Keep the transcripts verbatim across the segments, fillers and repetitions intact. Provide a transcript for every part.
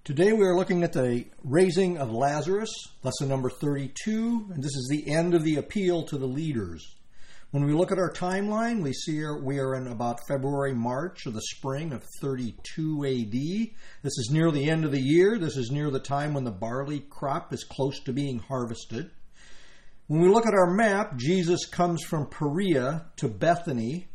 Today we are looking at the raising of Lazarus, lesson number thirty-two, and this is the end of the appeal to the leaders. When we look at our timeline, we see we are in about February, March of the spring of thirty-two A D. This is near the end of the year. This is near the time when the barley crop is close to being harvested. When we look at our map, Jesus comes from Perea to Bethany.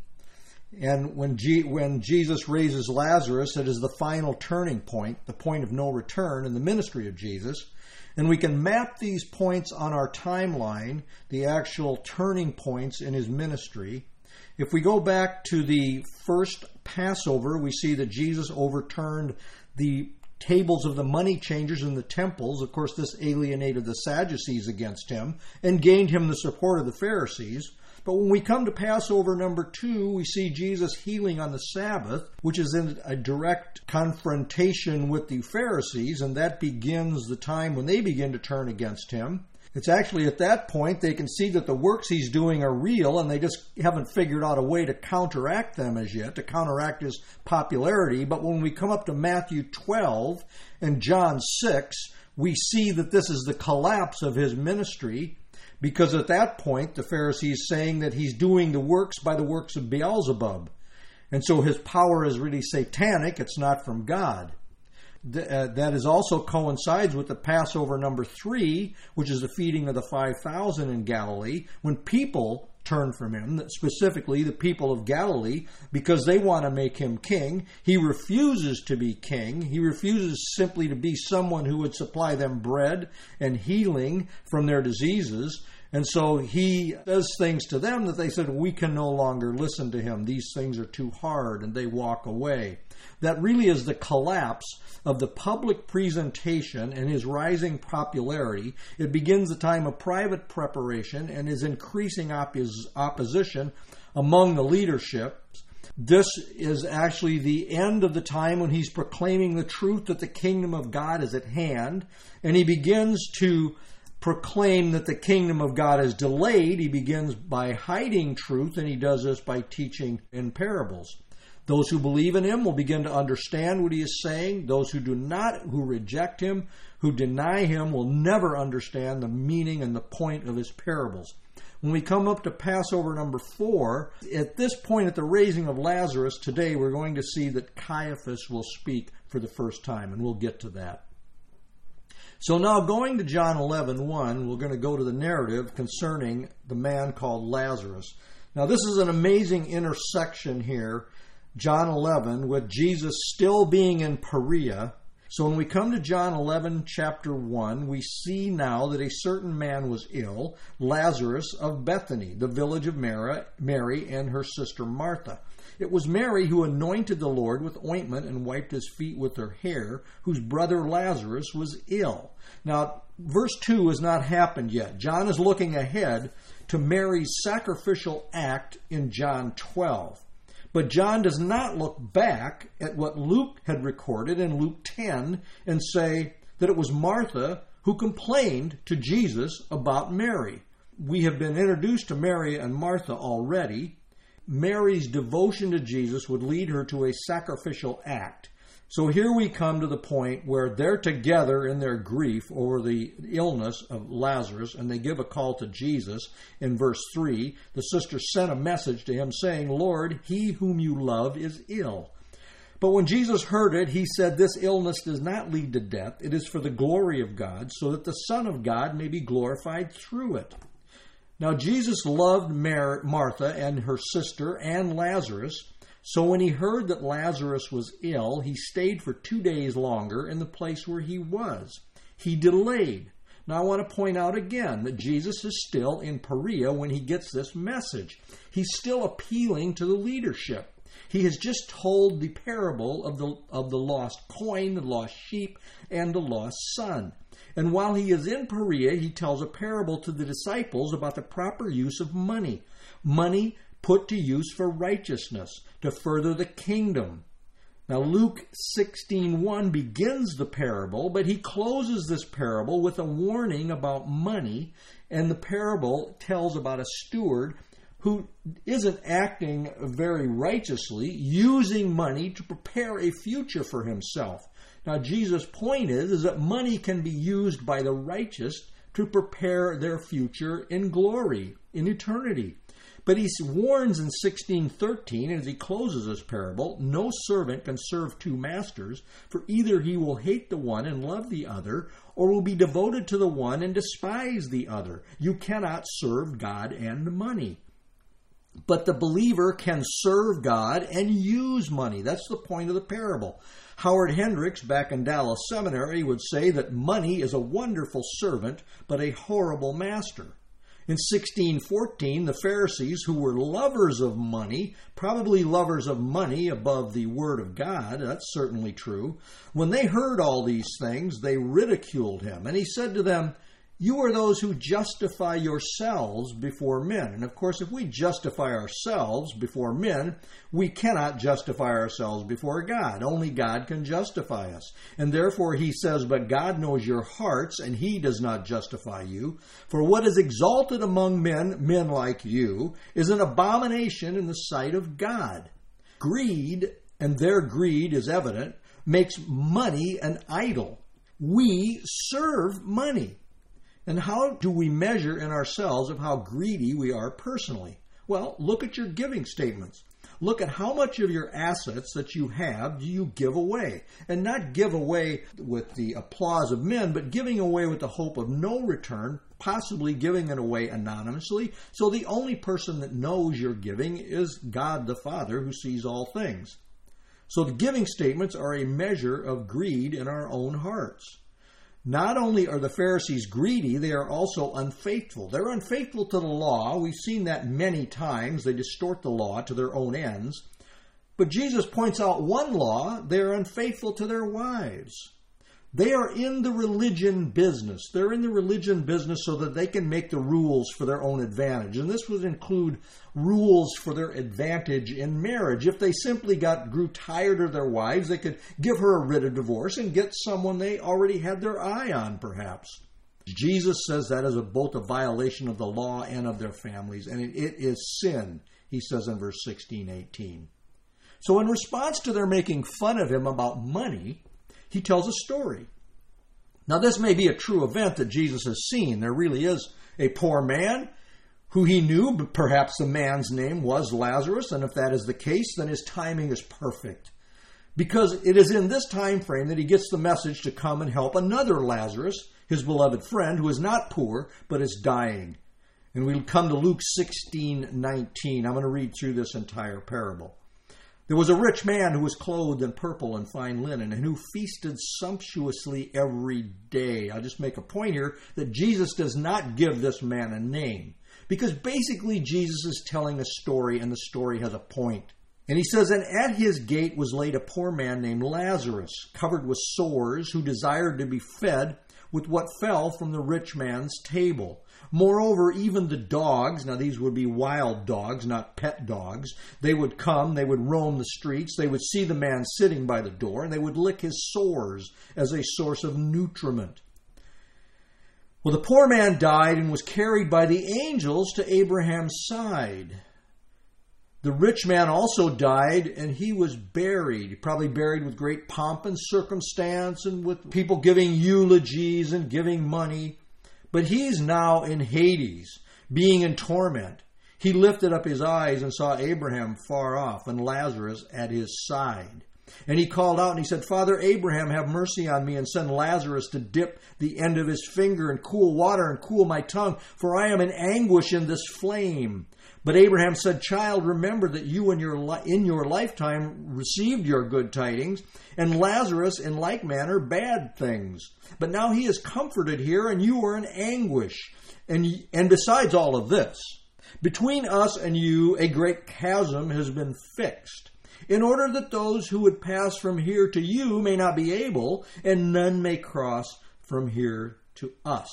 And when, G- when Jesus raises Lazarus, it is the final turning point, the point of no return in the ministry of Jesus. And we can map these points on our timeline, the actual turning points in his ministry. If we go back to the first Passover, we see that Jesus overturned the tables of the money changers in the temples. Of course, this alienated the Sadducees against him and gained him the support of the Pharisees. But when we come to Passover number two, we see Jesus healing on the Sabbath, which is in a direct confrontation with the Pharisees, and that begins the time when they begin to turn against him. It's actually at that point they can see that the works he's doing are real, and they just haven't figured out a way to counteract them as yet, to counteract his popularity. But when we come up to Matthew twelve and John six, we see that this is the collapse of his ministry. Because at that point, the Pharisees saying that he's doing the works by the works of Beelzebub. And so his power is really satanic. It's not from God. Th- uh, that is also coincides with the Passover number three, which is the feeding of the five thousand in Galilee, when people turn from him, specifically the people of Galilee, because they want to make him king. He refuses to be king. He refuses simply to be someone who would supply them bread and healing from their diseases. And so he does things to them that they said, we can no longer listen to him. These things are too hard, and they walk away. That really is the collapse of the public presentation and his rising popularity. It begins the time of private preparation and his increasing oppos- opposition among the leadership. This is actually the end of the time when he's proclaiming the truth that the kingdom of God is at hand, and he begins to proclaim that the kingdom of God is delayed. He begins by hiding truth, and he does this by teaching in parables. Those who believe in him will begin to understand what he is saying. Those who do not, who reject him, who deny him, will never understand the meaning and the point of his parables. When we come up to Passover number four, at this point at the raising of Lazarus, today we're going to see that Caiaphas will speak for the first time, and we'll get to that. So now going to John eleven one, we're going to go to the narrative concerning the man called Lazarus. Now this is an amazing intersection here, John eleven, with Jesus still being in Perea. So when we come to John eleven, chapter one, we see now that a certain man was ill, Lazarus of Bethany, the village of Mary and her sister Martha. It was Mary who anointed the Lord with ointment and wiped his feet with her hair, whose brother Lazarus was ill. Now, verse two has not happened yet. John is looking ahead to Mary's sacrificial act in John twelve. But John does not look back at what Luke had recorded in Luke ten and say that it was Martha who complained to Jesus about Mary. We have been introduced to Mary and Martha already. Mary's devotion to Jesus would lead her to a sacrificial act. So here we come to the point where they're together in their grief over the illness of Lazarus, and they give a call to Jesus in verse three. The sister sent a message to him saying, Lord, he whom you love is ill. But when Jesus heard it, he said, this illness does not lead to death. It is for the glory of God, so that the Son of God may be glorified through it. Now Jesus loved Mar- Martha and her sister and Lazarus. So when he heard that Lazarus was ill, he stayed for two days longer in the place where he was. He delayed. Now I want to point out again that Jesus is still in Perea when he gets this message. He's still appealing to the leadership. He has just told the parable of the, of the lost coin, the lost sheep, and the lost son. And while he is in Perea, he tells a parable to the disciples about the proper use of money. Money put to use for righteousness, to further the kingdom. Now Luke sixteen one begins the parable, but he closes this parable with a warning about money, and the parable tells about a steward who isn't acting very righteously, using money to prepare a future for himself. Now, Jesus' point is, is that money can be used by the righteous to prepare their future in glory, in eternity. But he warns in sixteen thirteen, as he closes this parable, no servant can serve two masters, for either he will hate the one and love the other, or will be devoted to the one and despise the other. You cannot serve God and money. But the believer can serve God and use money. That's the point of the parable. Howard Hendricks, back in Dallas Seminary, would say that money is a wonderful servant, but a horrible master. In sixteen fourteen, the Pharisees, who were lovers of money, probably lovers of money above the Word of God, that's certainly true, when they heard all these things, they ridiculed him. And he said to them, "You are those who justify yourselves before men." And of course, if we justify ourselves before men, we cannot justify ourselves before God. Only God can justify us. And therefore he says, "But God knows your hearts, and he does not justify you. For what is exalted among men, men like you, is an abomination in the sight of God." Greed, and their greed is evident, makes money an idol. We serve money. And how do we measure in ourselves of how greedy we are personally? Well, look at your giving statements. Look at how much of your assets that you have do you give away. And not give away with the applause of men, but giving away with the hope of no return, possibly giving it away anonymously. So the only person that knows you're giving is God the Father, who sees all things. So the giving statements are a measure of greed in our own hearts. Not only are the Pharisees greedy, they are also unfaithful. They're unfaithful to the law. We've seen that many times. They distort the law to their own ends. But Jesus points out one law: they are unfaithful to their wives. They are in the religion business. They're in the religion business so that they can make the rules for their own advantage. And this would include rules for their advantage in marriage. If they simply got grew tired of their wives, they could give her a writ of divorce and get someone they already had their eye on, perhaps. Jesus says that is a, both a violation of the law and of their families, and it, it is sin, he says in verse sixteen eighteen. So in response to their making fun of him about money, he tells a story. Now, this may be a true event that Jesus has seen. There really is a poor man who he knew, but perhaps the man's name was Lazarus, and if that is the case, then his timing is perfect. Because it is in this time frame that he gets the message to come and help another Lazarus, his beloved friend, who is not poor, but is dying. And we'll come to Luke sixteen nineteen. I'm going to read through this entire parable. There was a rich man who was clothed in purple and fine linen, and who feasted sumptuously every day. I'll just make a point here that Jesus does not give this man a name, because basically Jesus is telling a story, and the story has a point. And he says, "And at his gate was laid a poor man named Lazarus, covered with sores, who desired to be fed with what fell from the rich man's table. Moreover, even the dogs," now these would be wild dogs, not pet dogs, "they would come, they would roam the streets, they would see the man sitting by the door, and they would lick his sores as a source of nutriment." Well, the poor man died and was carried by the angels to Abraham's side. The rich man also died, and he was buried, probably buried with great pomp and circumstance, and with people giving eulogies and giving money. But he's now in Hades, being in torment. He lifted up his eyes and saw Abraham far off and Lazarus at his side. And he called out and he said, "Father Abraham, have mercy on me and send Lazarus to dip the end of his finger in cool water and cool my tongue, for I am in anguish in this flame." But Abraham said, "Child, remember that you in your li- in your lifetime received your good tidings, and Lazarus in like manner bad things. But now he is comforted here, and you are in anguish. And, and besides all of this, between us and you a great chasm has been fixed, in order that those who would pass from here to you may not be able, and none may cross from here to us."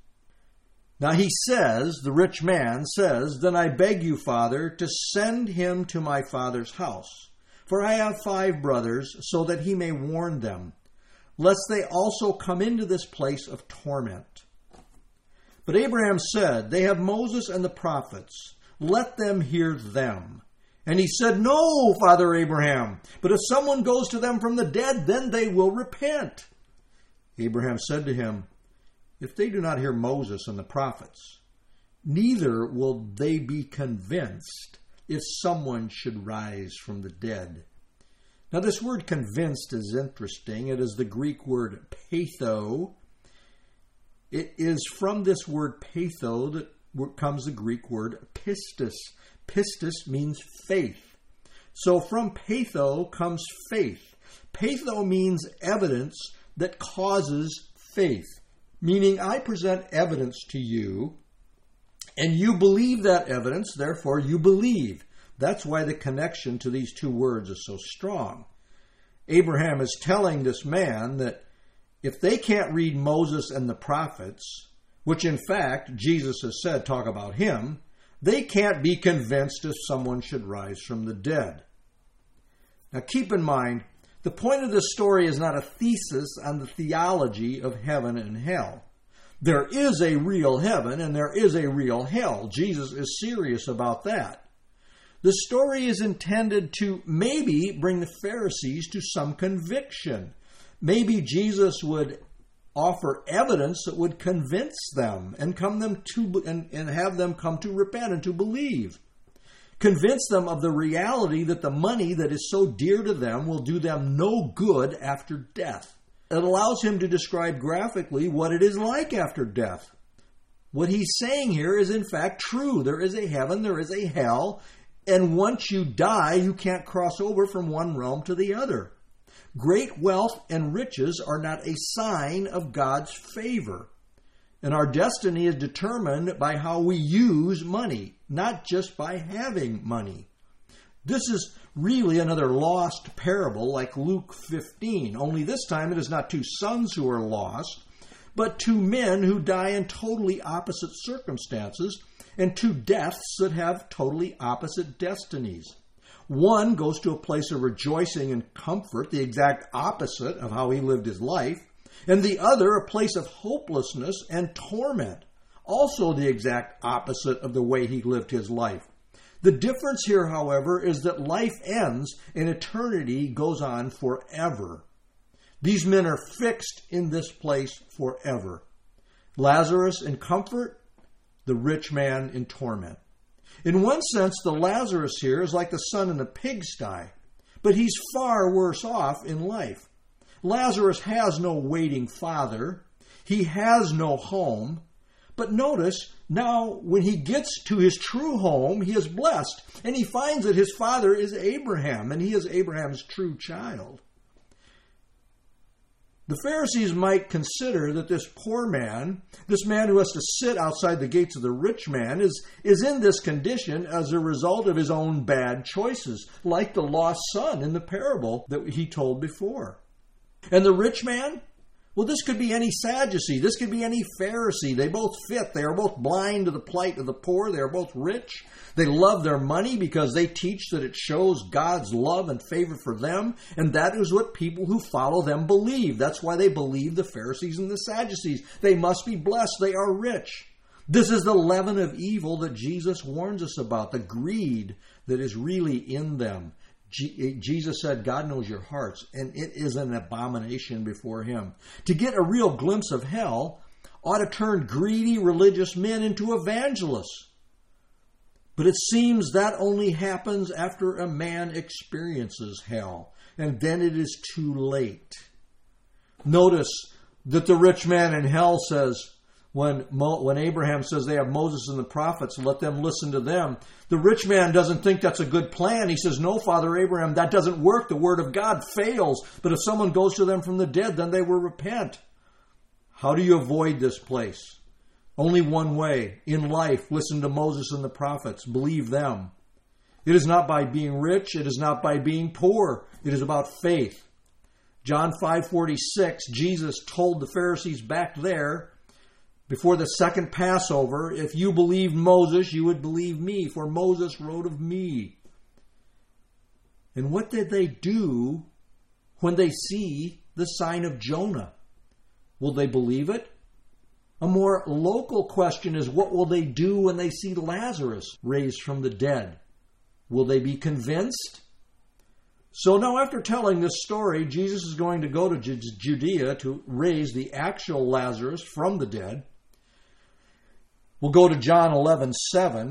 Now he says, the rich man says, "Then I beg you, Father, to send him to my father's house. For I have five brothers, so that he may warn them, lest they also come into this place of torment." But Abraham said, "They have Moses and the prophets. Let them hear them." And he said, "No, Father Abraham, but if someone goes to them from the dead, then they will repent." Abraham said to him, "If they do not hear Moses and the prophets, neither will they be convinced if someone should rise from the dead." Now, this word convinced is interesting. It is the Greek word peitho. It is from this word peitho that comes the Greek word pistis. Pistis means faith. So from peitho comes faith. Peitho means evidence that causes faith, meaning I present evidence to you, and you believe that evidence, therefore you believe. That's why the connection to these two words is so strong. Abraham is telling this man that if they can't read Moses and the prophets, which in fact Jesus has said talk about him, they can't be convinced if someone should rise from the dead. Now keep in mind, the point of this story is not a thesis on the theology of heaven and hell. There is a real heaven and there is a real hell. Jesus is serious about that. The story is intended to maybe bring the Pharisees to some conviction. Maybe Jesus would offer evidence that would convince them and come them to and, and have them come to repent and to believe. Convince them of the reality that the money that is so dear to them will do them no good after death. It allows him to describe graphically what it is like after death. What he's saying here is in fact true. There is a heaven, there is a hell, and once you die, you can't cross over from one realm to the other. Great wealth and riches are not a sign of God's favor. And our destiny is determined by how we use money, not just by having money. This is really another lost parable like Luke fifteen, only this time it is not two sons who are lost, but two men who die in totally opposite circumstances and two deaths that have totally opposite destinies. One goes to a place of rejoicing and comfort, the exact opposite of how he lived his life, and the other a place of hopelessness and torment, also the exact opposite of the way he lived his life. The difference here, however, is that life ends and eternity goes on forever. These men are fixed in this place forever. Lazarus in comfort, the rich man in torment. In one sense, the Lazarus here is like the son in the pigsty, but he's far worse off in life. Lazarus has no waiting father. He has no home. But notice, now when he gets to his true home, he is blessed, and he finds that his father is Abraham, and he is Abraham's true child. The Pharisees might consider that this poor man, this man who has to sit outside the gates of the rich man, is, is in this condition as a result of his own bad choices, like the lost son in the parable that he told before. And the rich man? Well, this could be any Sadducee. This could be any Pharisee. They both fit. They are both blind to the plight of the poor. They are both rich. They love their money because they teach that it shows God's love and favor for them. And that is what people who follow them believe. That's why they believe the Pharisees and the Sadducees. They must be blessed. They are rich. This is the leaven of evil that Jesus warns us about, the greed that is really in them. Jesus said, God knows your hearts, and it is an abomination before him. To get a real glimpse of hell ought to turn greedy religious men into evangelists. But it seems that only happens after a man experiences hell, and then it is too late. Notice that the rich man in hell says, When, Mo, when Abraham says they have Moses and the prophets, let them listen to them. The rich man doesn't think that's a good plan. He says, no, Father Abraham, that doesn't work. The word of God fails. But if someone goes to them from the dead, then they will repent. How do you avoid this place? Only one way. In life, listen to Moses and the prophets. Believe them. It is not by being rich. It is not by being poor. It is about faith. John five forty-six, Jesus told the Pharisees back there, before the second Passover, if you believed Moses, you would believe me, for Moses wrote of me. And what did they do when they see the sign of Jonah? Will they believe it? A more local question is, what will they do when they see Lazarus raised from the dead? Will they be convinced? So now after telling this story, Jesus is going to go to Judea to raise the actual Lazarus from the dead. We'll go to John eleven seven.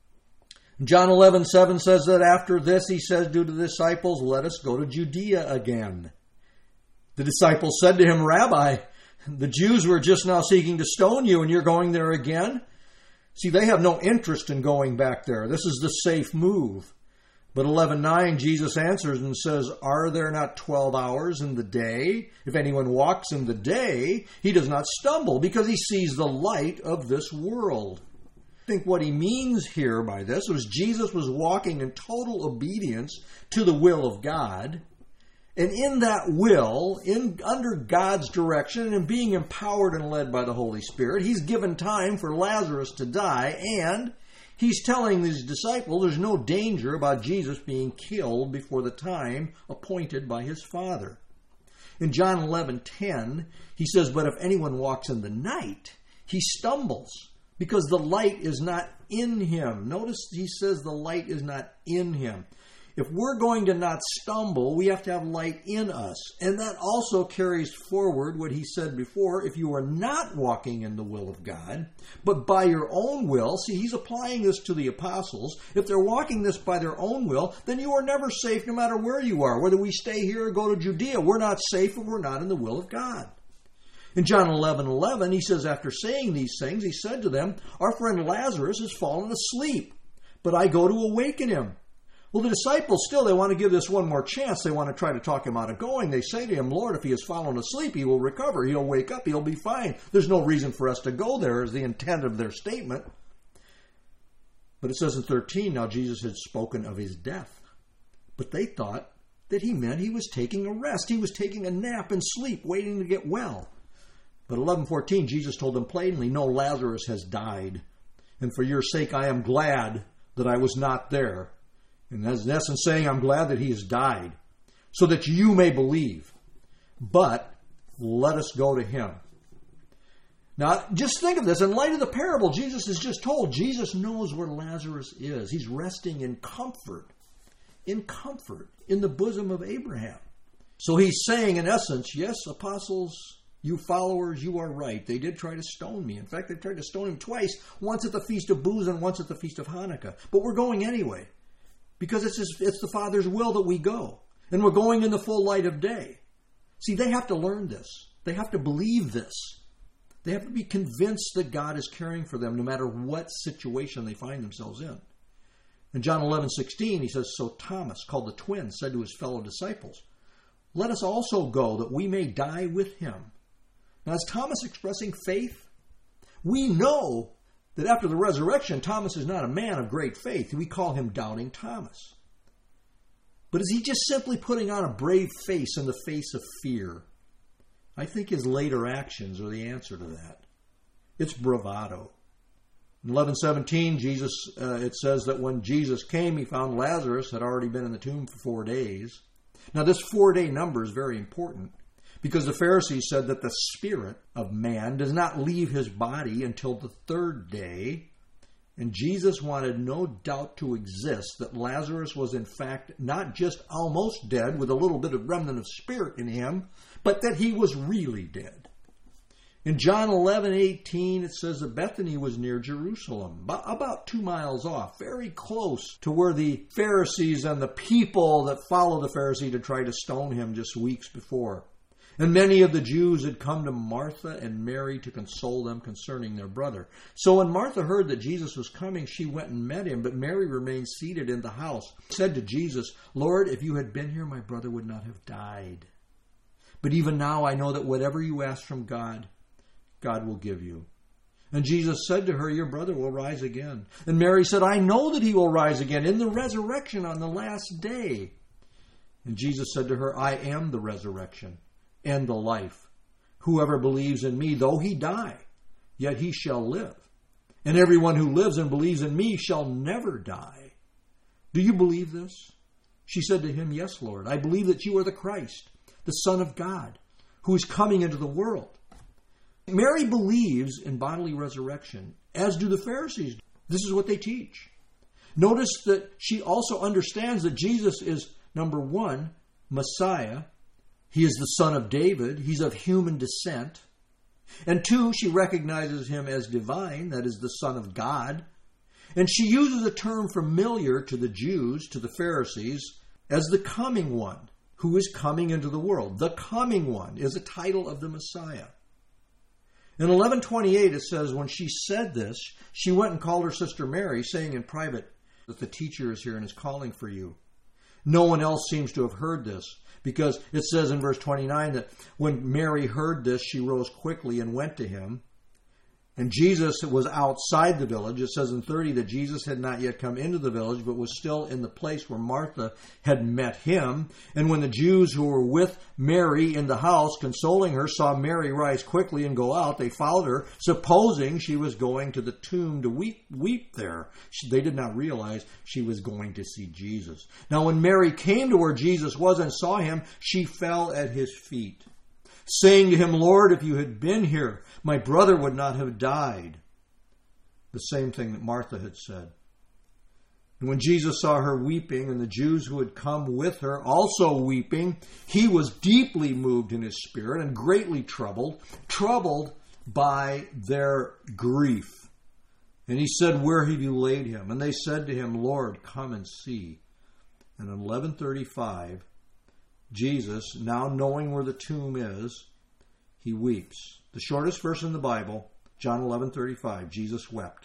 John eleven seven says that after this, he says to the disciples, let us go to Judea again. The disciples said to him, Rabbi, the Jews were just now seeking to stone you, and you're going there again? See, they have no interest in going back there. This is the safe move. But eleven nine, Jesus answers and says, are there not twelve hours in the day? If anyone walks in the day, he does not stumble because he sees the light of this world. I think what he means here by this was Jesus was walking in total obedience to the will of God. And in that will, in under God's direction and being empowered and led by the Holy Spirit, he's given time for Lazarus to die, and he's telling his disciples there's no danger about Jesus being killed before the time appointed by his Father. In John eleven ten, he says, but if anyone walks in the night, he stumbles because the light is not in him. Notice he says the light is not in him. If we're going to not stumble, we have to have light in us. And that also carries forward what he said before. If you are not walking in the will of God, but by your own will, see, he's applying this to the apostles. If they're walking this by their own will, then you are never safe no matter where you are. Whether we stay here or go to Judea, we're not safe if we're not in the will of God. In John eleven eleven, he says, after saying these things, he said to them, our friend Lazarus has fallen asleep, but I go to awaken him. Well, the disciples still, they want to give this one more chance. They want to try to talk him out of going. They say to him, Lord, if he has fallen asleep, he will recover. He'll wake up. He'll be fine. There's no reason for us to go there is the intent of their statement. But it says in thirteen, now Jesus had spoken of his death. But they thought that he meant he was taking a rest. He was taking a nap and sleep, waiting to get well. But eleven fourteen, Jesus told them plainly, no, Lazarus has died. And for your sake, I am glad that I was not there. And that's in essence saying, I'm glad that he has died, so that you may believe. But let us go to him. Now, just think of this. In light of the parable Jesus has just told, Jesus knows where Lazarus is. He's resting in comfort, in comfort, in the bosom of Abraham. So he's saying, in essence, yes, apostles, you followers, you are right. They did try to stone me. In fact, they tried to stone him twice, once at the Feast of Booths and once at the Feast of Hanukkah. But we're going anyway. Because it's, his, it's the Father's will that we go. And we're going in the full light of day. See, they have to learn this. They have to believe this. They have to be convinced that God is caring for them no matter what situation they find themselves in. In John eleven sixteen, he says, so Thomas, called the twin, said to his fellow disciples, let us also go that we may die with him. Now, is Thomas expressing faith? We know that after the resurrection, Thomas is not a man of great faith. We call him Doubting Thomas. But is he just simply putting on a brave face in the face of fear? I think his later actions are the answer to that. It's bravado. In eleven seventeen, Jesus, uh, it says that when Jesus came, he found Lazarus had already been in the tomb for four days. Now, this four-day number is very important, because the Pharisees said that the spirit of man does not leave his body until the third day. And Jesus wanted no doubt to exist that Lazarus was in fact not just almost dead with a little bit of remnant of spirit in him, but that he was really dead. In John eleven eighteen, it says that Bethany was near Jerusalem, about two miles off, very close to where the Pharisees and the people that follow the Pharisee to try to stone him just weeks before. And many of the Jews had come to Martha and Mary to console them concerning their brother. So when Martha heard that Jesus was coming, she went and met him, but Mary remained seated in the house. She said to Jesus, Lord, if you had been here, my brother would not have died. But even now I know that whatever you ask from God, God will give you. And Jesus said to her, your brother will rise again. And Mary said, I know that he will rise again in the resurrection on the last day. And Jesus said to her, I am the resurrection and the life. Whoever believes in me, though he die, yet he shall live. And everyone who lives and believes in me shall never die. Do you believe this? She said to him, yes, Lord. I believe that you are the Christ, the Son of God, who is coming into the world. Mary believes in bodily resurrection, as do the Pharisees. This is what they teach. Notice that she also understands that Jesus is, number one, Messiah. He is the son of David. He's of human descent. And two, she recognizes him as divine, that is, the Son of God. And she uses a term familiar to the Jews, to the Pharisees, as the coming one, who is coming into the world. The coming one is a title of the Messiah. In eleven twenty-eight, it says, when she said this, she went and called her sister Mary, saying in private that the teacher is here and is calling for you. No one else seems to have heard this, because it says in verse twenty-nine that when Mary heard this, she rose quickly and went to him. And Jesus was outside the village. It says in thirty that Jesus had not yet come into the village, but was still in the place where Martha had met him. And when the Jews who were with Mary in the house, consoling her, saw Mary rise quickly and go out, they followed her, supposing she was going to the tomb to weep, weep there. They did not realize she was going to see Jesus. Now when Mary came to where Jesus was and saw him, she fell at his feet, saying to him, Lord, if you had been here, my brother would not have died. The same thing that Martha had said. And when Jesus saw her weeping, and the Jews who had come with her also weeping, he was deeply moved in his spirit and greatly troubled, troubled by their grief. And he said, where have you laid him? And they said to him, Lord, come and see. And in eleven thirty-five, Jesus, now knowing where the tomb is, he weeps. The shortest verse in the Bible, John eleven thirty-five, Jesus wept.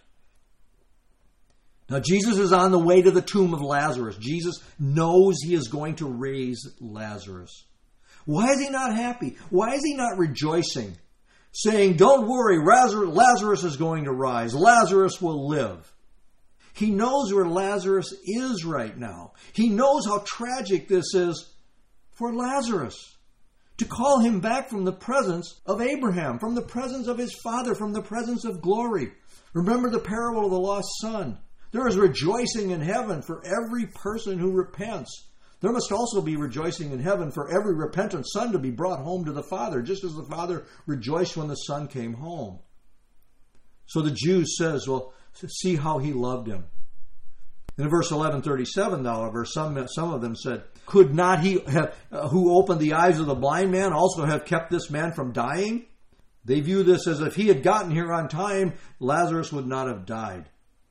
Now Jesus is on the way to the tomb of Lazarus. Jesus knows he is going to raise Lazarus. Why is he not happy? Why is he not rejoicing? Saying, don't worry, Lazarus is going to rise. Lazarus will live. He knows where Lazarus is right now. He knows how tragic this is for Lazarus, to call him back from the presence of Abraham, from the presence of his father, from the presence of glory. Remember the parable of the lost son. There is rejoicing in heaven for every person who repents. There must also be rejoicing in heaven for every repentant son to be brought home to the Father, just as the Father rejoiced when the Son came home. So the Jews says, well, see how he loved him. In verse eleven thirty-seven, however, some, some of them said, could not he have, uh, who opened the eyes of the blind man also have kept this man from dying? They view this as if he had gotten here on time, Lazarus would not have died.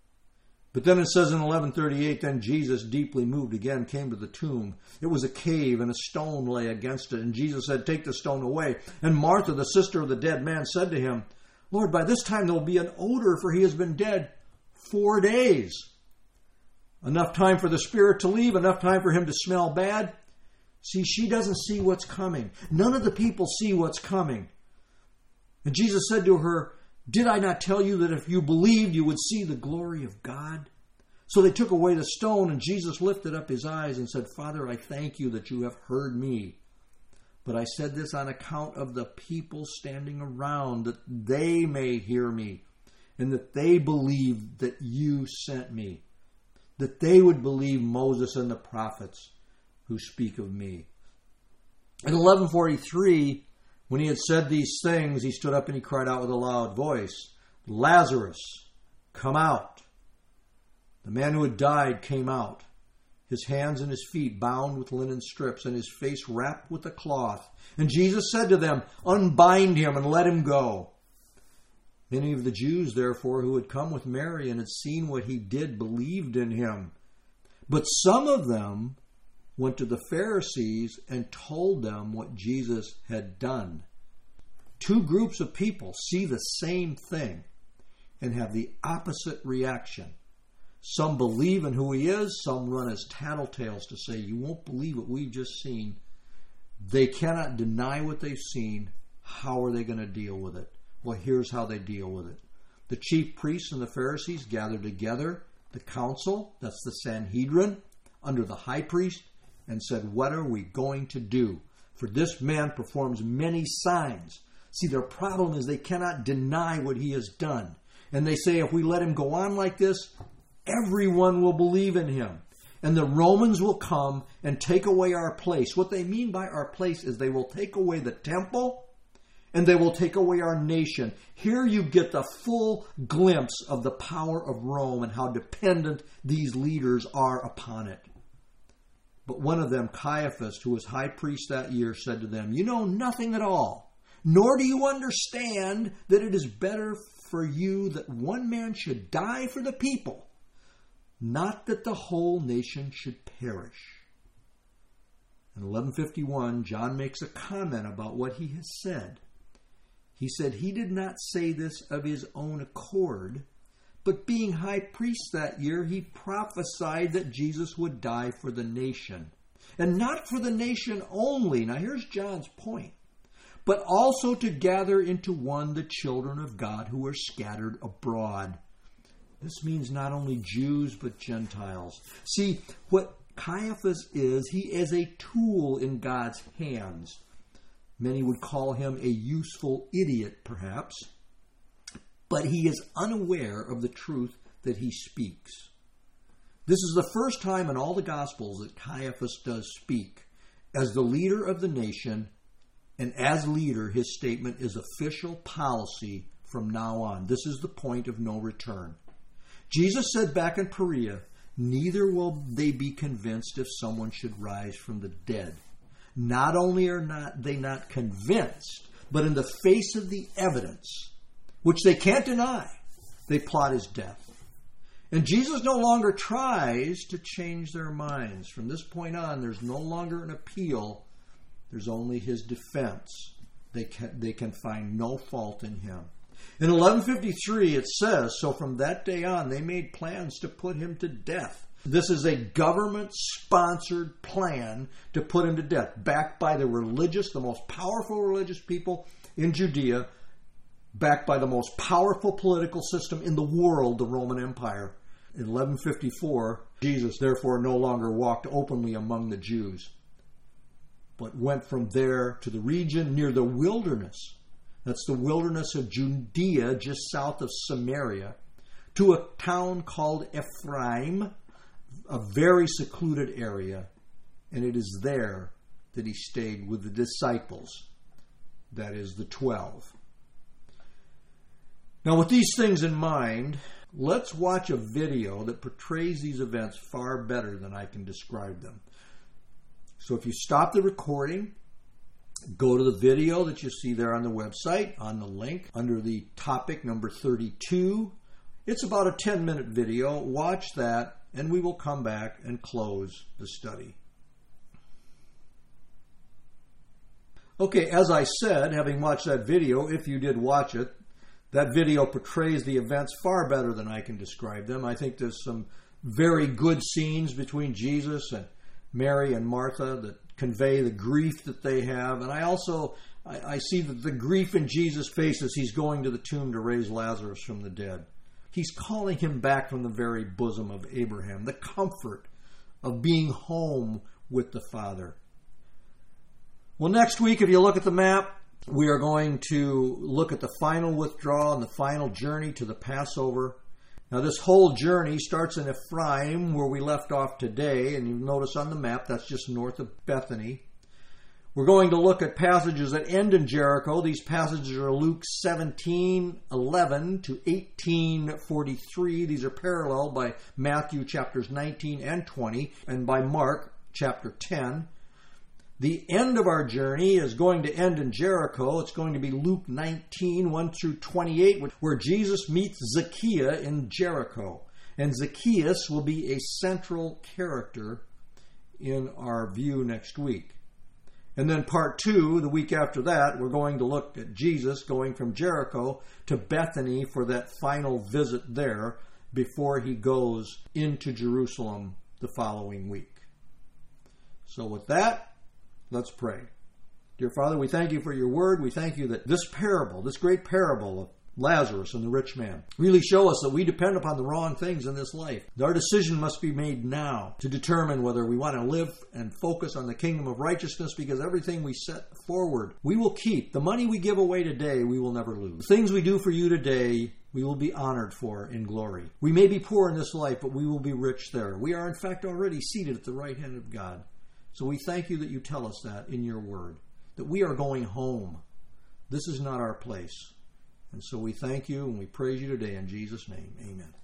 But then it says in eleven thirty-eight, then Jesus, deeply moved again, came to the tomb. It was a cave, and a stone lay against it. And Jesus said, take the stone away. And Martha, the sister of the dead man, said to him, Lord, by this time there will be an odor, for he has been dead four days. Enough time for the spirit to leave, enough time for him to smell bad. See, she doesn't see what's coming. None of the people see what's coming. And Jesus said to her, did I not tell you that if you believed, you would see the glory of God? So they took away the stone, and Jesus lifted up his eyes and said, Father, I thank you that you have heard me. But I said this on account of the people standing around, that they may hear me, and that they believe that you sent me, that they would believe Moses and the prophets who speak of me. In eleven forty-three, when he had said these things, he stood up and he cried out with a loud voice, Lazarus, come out. The man who had died came out, his hands and his feet bound with linen strips, and his face wrapped with a cloth. And Jesus said to them, unbind him and let him go. Many of the Jews, therefore, who had come with Mary and had seen what he did, believed in him. But some of them went to the Pharisees and told them what Jesus had done. Two groups of people see the same thing and have the opposite reaction. Some believe in who he is, some run as tattletales to say, you won't believe what we've just seen. They cannot deny what they've seen. How are they going to deal with it? Well, here's how they deal with it. The chief priests and the Pharisees gathered together, the council, that's the Sanhedrin, under the high priest, and said, what are we going to do? For this man performs many signs. See, their problem is they cannot deny what he has done. And they say, if we let him go on like this, everyone will believe in him. And the Romans will come and take away our place. What they mean by our place is they will take away the temple, and they will take away our nation. Here you get the full glimpse of the power of Rome and how dependent these leaders are upon it. But one of them, Caiaphas, who was high priest that year, said to them, "You know nothing at all, nor do you understand that it is better for you that one man should die for the people, not that the whole nation should perish." In eleven fifty-one, John makes a comment about what he has said. He said he did not say this of his own accord, but being high priest that year, he prophesied that Jesus would die for the nation. And not for the nation only. Now here's John's point. But also to gather into one the children of God who are scattered abroad. This means not only Jews, but Gentiles. See, what Caiaphas is, he is a tool in God's hands. Many would call him a useful idiot, perhaps. But he is unaware of the truth that he speaks. This is the first time in all the Gospels that Caiaphas does speak. As the leader of the nation, and as leader, his statement is official policy from now on. This is the point of no return. Jesus said back in Perea, "Neither will they be convinced if someone should rise from the dead." Not only are not they not convinced, but in the face of the evidence, which they can't deny, they plot his death. And Jesus no longer tries to change their minds. From this point on, there's no longer an appeal. There's only his defense. They can, they can find no fault in him. In eleven fifty-three, it says, "So from that day on, they made plans to put him to death." This is a government-sponsored plan to put him to death, backed by the religious, the most powerful religious people in Judea, backed by the most powerful political system in the world, the Roman Empire. In eleven fifty-four, Jesus therefore no longer walked openly among the Jews, but went from there to the region near the wilderness. That's the wilderness of Judea, just south of Samaria, to a town called Ephraim, a very secluded area. And it is there that he stayed with the disciples, that is, the twelve. Now, with these things in mind, let's watch a video that portrays these events far better than I can describe them. So if you stop the recording, go to the video that you see there on the website, on the link, under the topic number thirty-two. It's about a ten-minute video. Watch that, and we will come back and close the study. Okay, as I said, having watched that video, if you did watch it, that video portrays the events far better than I can describe them. I think there's some very good scenes between Jesus and Mary and Martha that convey the grief that they have. And I also, I, I see that the grief in Jesus' face as he's going to the tomb to raise Lazarus from the dead. He's calling him back from the very bosom of Abraham, the comfort of being home with the Father. Well, next week, if you look at the map, we are going to look at the final withdrawal and the final journey to the Passover. Now, this whole journey starts in Ephraim, where we left off today, and you notice on the map that's just north of Bethany. We're going to look at passages that end in Jericho. These passages are Luke seventeen eleven to eighteen forty-three. These are paralleled by Matthew chapters nineteen and twenty, and by Mark chapter ten. The end of our journey is going to end in Jericho. It's going to be Luke nineteen, one through twenty-eight, where Jesus meets Zacchaeus in Jericho. And Zacchaeus will be a central character in our view next week. And then part two, the week after that, we're going to look at Jesus going from Jericho to Bethany for that final visit there before he goes into Jerusalem the following week. So with that, let's pray. Dear Father, we thank you for your word. We thank you that this parable, this great parable of Lazarus and the rich man, really show us that we depend upon the wrong things in this life. Our decision must be made now to determine whether we want to live and focus on the kingdom of righteousness, because everything we set forward, we will keep. The money we give away today, we will never lose. The things we do for you today, we will be honored for in glory. We may be poor in this life, but we will be rich there. We are, in fact, already seated at the right hand of God. So we thank you that you tell us that in your word, that we are going home, This is not our place. And so we thank you and we praise you today in Jesus' name. Amen.